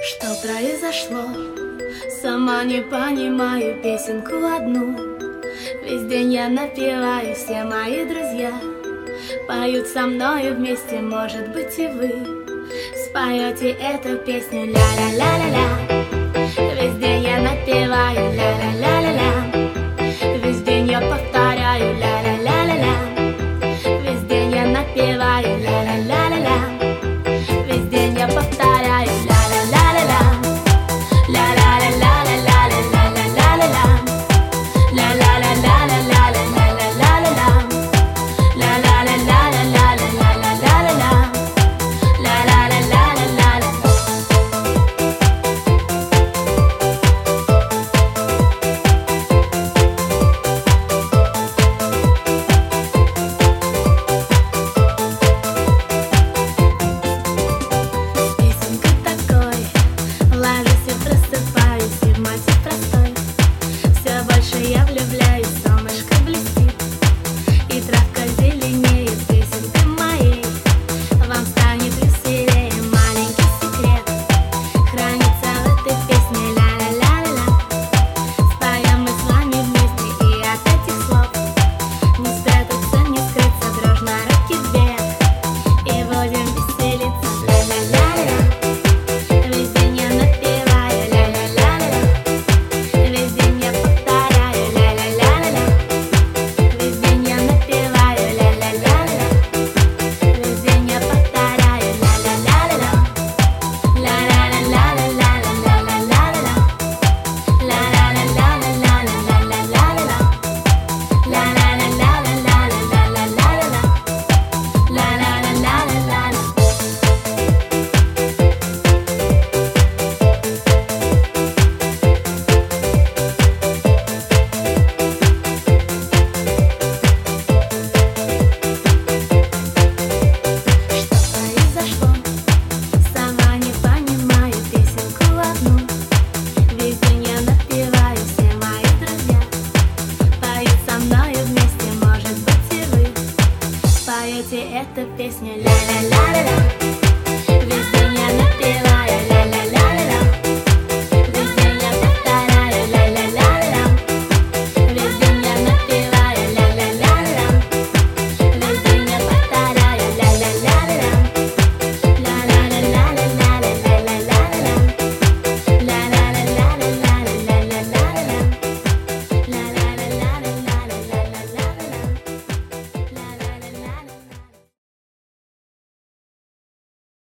Что произошло? Сама не понимаю песенку одну. Весь день я напеваю, все мои друзья поют со мною вместе, может быть и вы споете эту песню ля-ля-ля-ля-ля. Весь день я напеваю ля-ля-ля-ля-ля. Весь день я повторяю ля-ля-ля-ля-ля. Весь день я напеваю ля-ля-ля-ля-ля. Весь день я повторяю ля-ля-ля-ля-ля. Я влюбляюсь, солнышко блестит, и травка зеленеет, песенкой моей вам станет веселее. Маленький секрет хранится в этой песне ля-ля-ля-ля-ля. Споем мы с вами вместе, и от этих слов не спрятаться, не скрыться, дружно руки вверх и будем веселиться ля-ля-ля-ля. Весь день я напеваю ля-ля-ля-ля. Весь день я повторяю ля-ля-ля-ля-ля. Весь день я напеваю ля-ля-ля-ля. Весь день я повторяю ля-ля-ля-ля-ля. Ля-ля-ля-ля-ля-ля-ля-ля-ля-ля. Ля-ля-ля-ля-ля-ля-ля-ля-ля-ля. Ля-ля-ля-ля-ля-ля-ля-ля-ля. Произошло, сама не понимаю песенку одну. Весь день я напеваю, все мои друзья поют со мною вместе, может быть и вы споете эту песню ля-ля-ля-ля-ля.